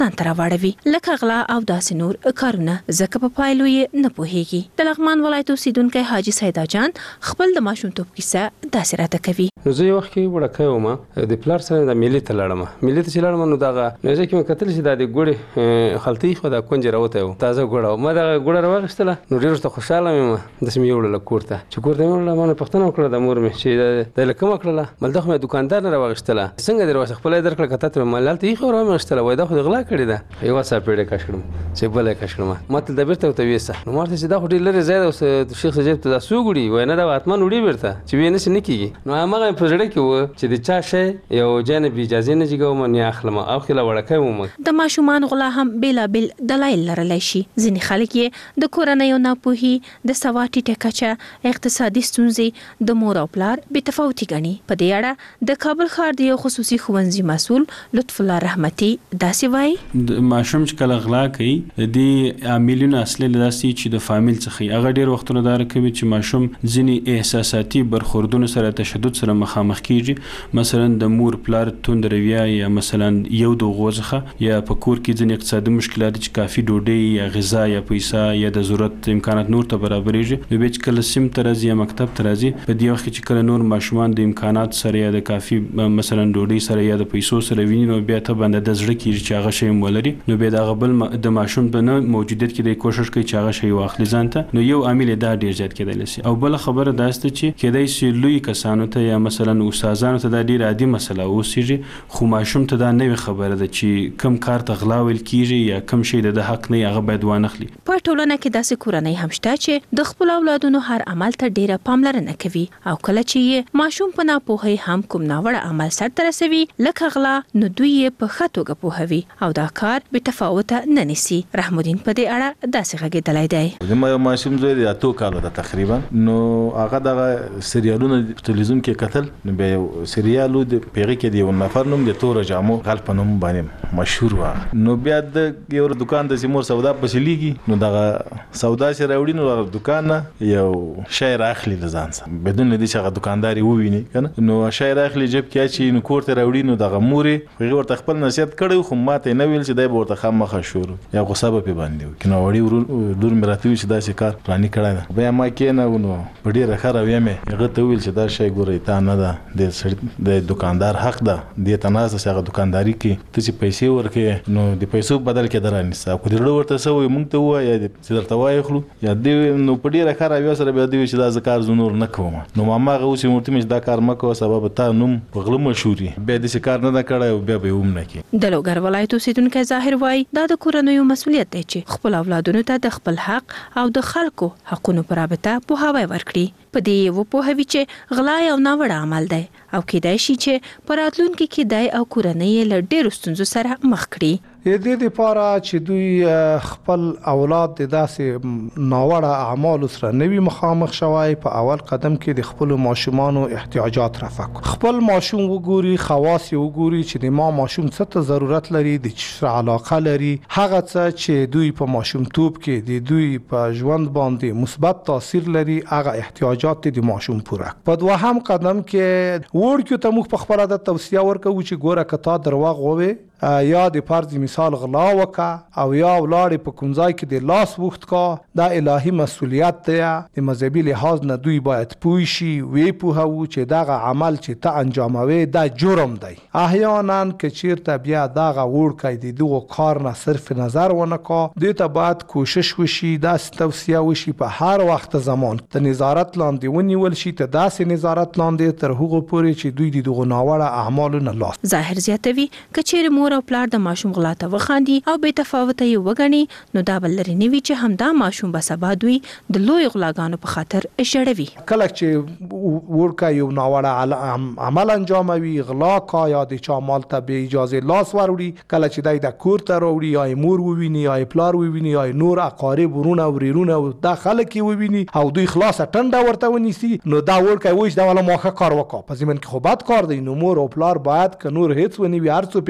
ځان ته راواړوي لکه غلا او داسې نور کارونه، ځکه په پایلو یې نه پوهیږي. د لغمان ولایت اوسیدونکی حاجي سیدا جان خپل د ماشومتوب کیسه داسې راته کوي. نو زه یو وخت کې وړکی وم، د پلار سره د میلې ته لاړم. میلې ته چې لاړم نو دغه نو زه کې مې کتل چې دا د ګوړې خلطۍ خو دا کونج راوتی و، تازه ګوړه و. ما دغه ګوړه راواخیستله نو ډېر ورته خوشحاله مې وم. داسې مې یوړله کور ته. چې کور ته مې وړله ما نه پوښتنه وکړه د مور مې چې دا له کومه کړله؟ مل دا خو مې دوکاندار نه راواخیستله. څنګه دې راواخیسته؟ خپله یې درکړه که تا ته مې مال هلته ایښې ور ومېخیستله. وایي دا خو دې غلا کړې ده. یوه څاپېړه کش کړم چې بله یې کش کړم. ما تل دا بېرته ورته ویسته. نو ما ورته چې دا خو ډېر لرې ځای ده، اوس شیخ صاحب ته دا څوک وړي؟ وایي نه دا حتما وړي بېرته چې ویې نشي نه کېږي. نو هماغه مې په زړه کې و چې د چا شی یو ځای نه بې اجازې نه جګوم نه اخلم او خلا وړکی وم. د ماشومان غلا هم بېلابېل دلایل لرلی شي. ځینې خلک یې د کورنیو ناپوهي، د سواد ټیټه کچه، اقتصادي ستونزې، د مور او پلار بې تفاوتي ګڼي. په دې اړه د کابل ښار د یو خصوصي ښوونځي مسؤل لطف الله رحمتي داسې وایي. د ماشوم چې کله غلا کوي د عاملونو اصلي داسې چې د فامیل څخه هغه ډېر وختونه دا کوي چې ماشوم ځینې احساساتي برخوردونو سره تشدد سره مخامخ کیږي. مثلا د مور پلار توند رویه یا مثلا یو د غوځخه یا په کور کې ځینې اقتصادي مشکلات چې کافي ډوډۍ یا غذا یا پیسې یا د ضرورت امکانات نور ته برابرېږي. نو بیا چې کله سیم ته راځي یا مکتب ته راځي، په دې وخت کې چې کله نور ماشومان د امکانات سره یا د کافي مثلا ډوډۍ سره یا د پیسو سره ویني، نو بیا ته باندې د زړه کېږي چې هغه شی ولري. نو بیا د هغه بل د ماشوم په نه موجودیت کې د کوشش کوي چې هغه شی واخلي ځان ته. نو یو عامل دا ډېر زیات کېدلی شي. او بله خبره دا سته چې کېدای شي لوی کسانو ته یا مثلا استادانو ته دا ډېر عادي مسله اوسېږي، خو ماشوم ته دا نوې خبره ده چې کم کار ته غلا ویل کېږي یا کم شی د حق نه هغه باید وانخلي. په ټولنه کې داسې کورنۍ هم شته چې د خپل اولادونو هر عمل ته ډېره پاملرنه کوي، او کله چې ماشوم په ناپوهۍ هم کوم ناوړه عمل سرته رسوي لکه غلا، نو دوی یې په ښه توګه پوهوي او دا کار بې تفاوته نه نیسي. رحم الدین په دې اړه داسې غږېدلی دی. زما یو ماشوم زوی دی 8 کاله ده تقریبا. نو هغه دغه سریالونه په تلویزیون کې کتل. نو بیا یو سریال د پیغې کې دی یو نفر نوم د تور جامو غل په نوم باندې مشهور و. نو بیا د یو دکان د سیمور سودا پسې لیږي، نو دغه سودا چې راوړي نو دغه دکان نه یو شی راخلي له ځان سره بدون دې چې هغه دکاندار وویني کنه. نو شی راخلي جیب کې اچي، نو کور ته راوړي. نو دغه مورې هغه ورته خپل نصیحت کړی، خو ماته نه ویل چې دای ورته خامخا شروع یا غصه به باندې کنه. وړي لور مې راته وی چې دا کار پلاني کړی ده. بیا ما کې نه نو په ډېره ښه رویه مې هغه ته ویل چې دا شی ګورئ تا نه ده د دکاندار حق ده دې ته ناست هغه دکانداري کې ته چې پیسې ورکې نو د پیسو بدل کې درانیسته. خو د ورته سوی مونږ ته ووایه چې درته وایخلو یا دې نو په ډېره ښه رویه سره بیا دوی چې دا زه کار زه نور نه کوم. نو هماغه اوس یې ورته مې چې دا کار مه کوه سبا به تا نوم په غله مشهور وي، بیا داسې کار نه ده کړی او بیا به یې هم نه کړي. د لوګر ولایت اوسیدونکی ظاهر وایي دا د کورنیو مسؤلیت دی چې خپل اولادونو ته د خپل حق او د خلکو حقونو په رابطه پوهاوی ورکړي. په دې وپوهوي چې غلا یو ناوړه عمل دی او کېدای شي چې په راتلونکي کې دی او کورنۍ یې له ډېرو ستونزو سره مخ کړي. دې لپاره چې دوی خپل اولاد د داسې ناوړه اعمالو سره نه وي مخامخ شوی، په اول قدم کې د خپلو ماشومانو احتیاجات رفع کړي. خپل ماشوم وګوري، خواص یې وګوري چې د ما ماشوم څه ته ضرورت لري، د څه علاقه لري، هغه څه چې دوی په ماشومتوب کې د دوی په ژوند باندې مثبت تاثیر لري، هغه احتیاجات د ماشوم پوره. په دوهم قدم کې وړکیو ته موږ په خپله د توصیه ورکوو چې ګوره که تا درواغ ووې یا د فرض مثال غلا وکا او یا ولاړې په کوم ځای کې د لاس وخت کا، دا الهي مسؤلیت دی. د مذهبي لحاظ نه دوی باید پوه شي، وی پوهوو چې دغه عمل چې ته انجاموي دا جرم دی. احیانا که چیرته بیا دغه وړکی د دغو کار نه صرف نظر ونه کا، دوی ته باید کوشش وشي، داسې توصیه وشي په هر وخت زمان د نظارت لاندې ونیول شي، ته داسې نظارت لاندې تر هغو پورې چې دوی د دغو ناوړه اعمالو نه لاس. ظاهر زیاتوي که چیرې مور او پلار د ماشوم غلا ته وخاندي او بې تفاوته یې وګڼي، نو دا به لرې نه وي چې همدا ماشوم به سبا دوی د لوی غلاګانو په خاطر ژړوي. کله چې وړکی یو ناوړه عمل انجاموي، غلا کا یا د چا مال ته بې اجازې لاس وروړي، کله چې دی د کور ته راوړي یا یې مور وویني یا یې پلار وویني یا یې نور اقارب ورونه ورېرونه او دا خلک یې وویني او دوی خلاصه ټنډه ورته ونیسي، نو دا وړکی وایي چې دا والا ما ښه کار وکړه، په ضمن کې خو بد کار دی. نو مور او پلار باید که نور هېڅ ونی وي، هر څه پې ګران وي،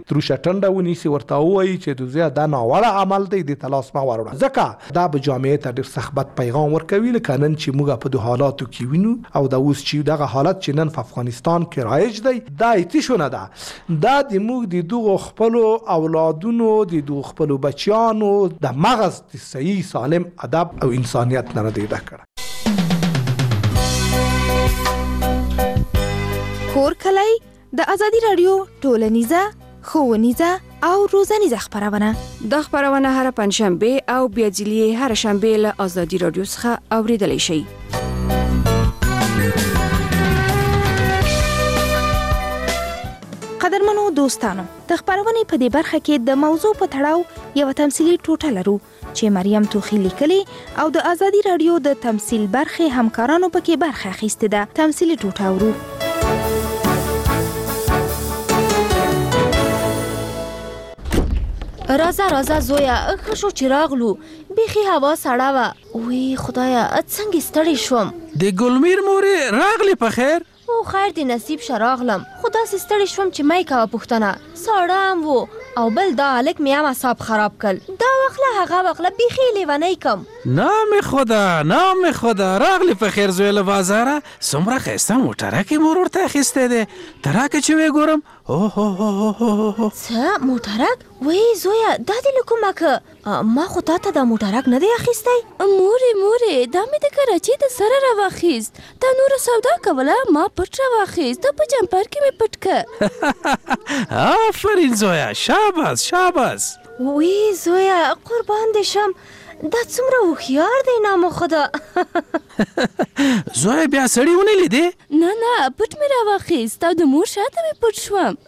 تروشه ټنډه ونیسي ورته وایي چې دوزیا دا ناوړه عمل دی د تلاس ما وروړه ځکه دا به جامعه ته ډېر سخت پیغام ورکوي لکه نن چې موږ په دې حالاتو کې وینو او دا اوس چې دغه حالت چې نن په افغانستان کې رایج دی دا هیڅ شونه ده دا د موږ د دغو خپلو اولادونو د دغو خپلو بچیانو د مغز د صحیح سالم ادب او انسانیت نه ردیده کړه. کور کلی د ازادي رادیو ټولنیزه ښوونیزه او روزنیزه خپرونه. دا خپرونه هر پنځشنبه او بیا ځلې هر شنبه له ازادي رادیو څخه اوریدلی شئ. قدرمنو دوستانو، د خپرونې په دې برخه کې د موضوع په تړاو یو تمثیلي ټوټه لرو چې مریم توخی لیکلي او د ازادي رادیو د تمثیل برخې همکارانو پکې برخه اخیسته ده. تمثیلي ټوټه ورو. راځه زویا، ښه شو چې راغلو. بیخي هوا سړه وه. وی خدایا څنګه ستړی شوم. د ګلمیر مورې راغلی په خیر؟ او خیر دی نصیب شه راغلم، خو داسې ستړی شوم چې مې کوه پوښتنه. ساړه هم و او بل دا هلک مې هم اعصاب خراب کړ. دا وخله هغه وخله بیخي لیونی کم. نام خدا راغلی په خیر زوی له بازاره. څومره ښایسته موټرکې مور ورته اخیستی دی. ته راکړه چې ویې ګورم. څه موټرک؟ وی زویا دا دې له کومه که ما خو تا ته دا موټرک نه دی اخیستی. مورې دا مې د کراچۍ د سره راواخیست. تا نوره سودا کوله، ما پټ راواخیست. ته په جمپر کې مې پټ که. آفرین زویا، شاباس. وی زویا قربان دې شم، دا څومره هوښیار دی نامو خدا. زویا بیا سړی ونه لیدې؟ نه پټ مې راواخیست او د مور شاته مې پټ شوم.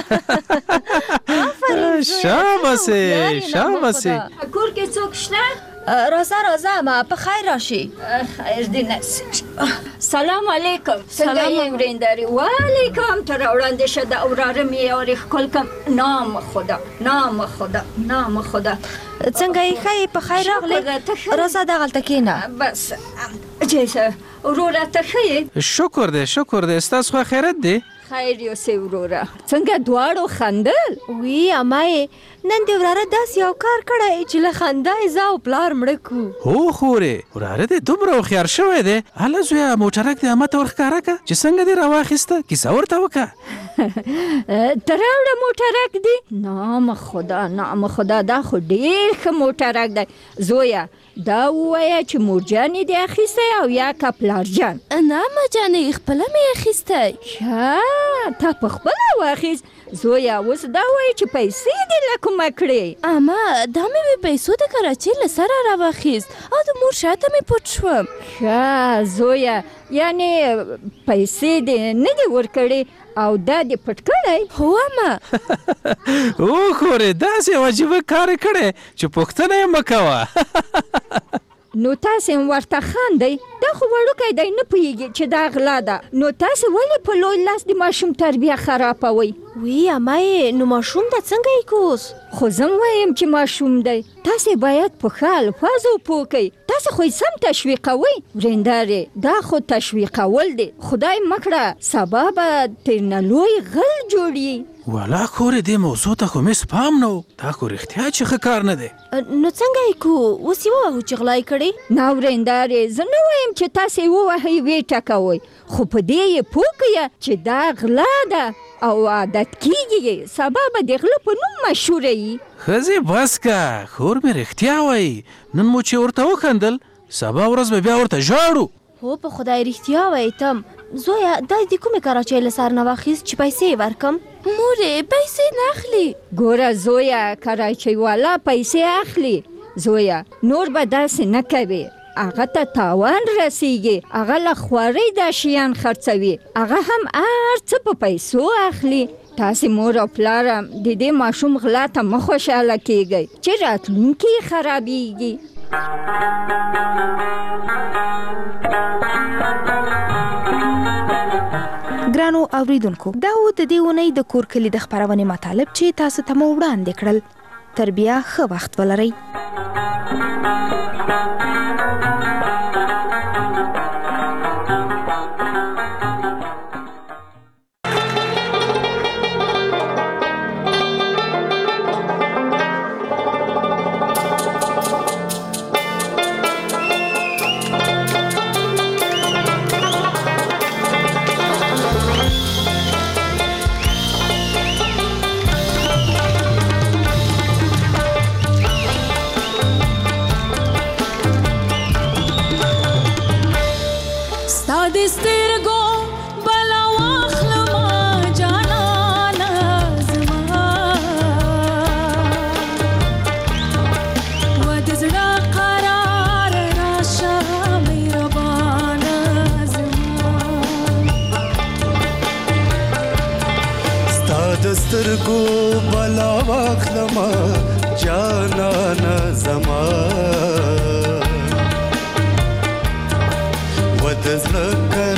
شاباسې. کور کې څوک شته؟ راځه ما په خیر راشي. خیر دی نصیب. سلام علیکم. څنګه یې ورېنداري؟ وعلیکم. ته راوړاندې شه د اوراره مې اورې ښکل کم. نام خدا. څنګه یې ښه په خیر راغلی؟ راځه دغلته کښېنه. بس جیسه وروره ته ښه یې؟ شکر دی. ستاسو خو خیرت دی؟ خیر یوسې وروره. څنګه دواړو خندل؟ وی امای نن دې وراره داسې یو کار کړی چې له خندا یې زه او پلار مړه کړو. هو خورې وراره دې دومره هوښیار شوی دی. هله زویه موټرک دې اما ته ورښکاره کړه چې څنګه دې راواخیسته. کیسه ورته وکړه. ته راوړه موټرک دی. نام خدا دا خو ډېر ښه موټرک دی. زویا دا ووایه چې مورجانې دې اخیستی او یا که پلارجان؟ نه اما جانې خپله مې اخیستی. تا په خپله واخیست؟ زویا اوس دا وایي چې پیسې دې له کومه کړې؟ اما دا مې پیسو د کراچۍ له سره راواخیست او د مور شاته مې پټ شوم. ښه زویا، یعنې پیسې دې نه دې ورکړې او دا دې پټ کړی؟ هو اما. او خورې داسې عجیبه کار کړی چې پوښتنه یې مه کوه. نو تاسې ورته خاندئ؟ دا خو وړوکی دی نه پوهېږي چې دا غلا ده. نو تاسې ولې په لوی لاس د ماشوم تربیه خرابوئ؟ وی امای نو ماشوم ته څنګه یې کوس؟ خو زه وایم چې ماشوم دی. تاسې باید په ښه الفاظو پوه کئ. تاسې خو یې سم تشویقوئ. ورېندارې دا خو تشویقول دی. خدای مکړه سبا به ترنه لوی غل جوړي. والا خورې دې موضوع ته خو مې سپام نه و. دا خو رښتیا چې ښه کار نه دی. نو څنګه یې کو؟ اوس یې ووهو چې غلا یې کړې؟ نه ورېندارې زه نه وایم چې تاسې یې ووهئ ویې ټکوئ، خو په دې یې پوه کړئ چې دا غلا ده او عادت کیږي. سبا به د غله په نوم مشهوره یي. ښځې بس که خور مې رښتیا وایي. نن مو چې ورته وخندل سبا ورځ به بیا ورته ژاړو. هو په خدای رښتیا وایي تم. زویا دا د کومې کراچۍ له سر نه واخیست چې پیسې یې ورکم؟ مورې پیسې نه اخلي. ګوره زویا کراچۍ والا پیسې اخلي. زویا نور به داسې نه کوي. هغه ته تاوان رسیږي. هغه له خوارۍ دا شیان خرڅوي. هغه هم هر څه په پیسو اخلي. تاسې مور او پلاره د دې ماشوم غلا ته مه خوشحاله کیږئ چې راتلونکي یې خرابیږي. ګرانو اوریدونکو، دا و د دې اونۍ د کور کلي د خپرونې مطالب چې تاسو ته مو وړاندې کړل. تر بیا ښه وخت ولرئ. جانانا زمان ودزلك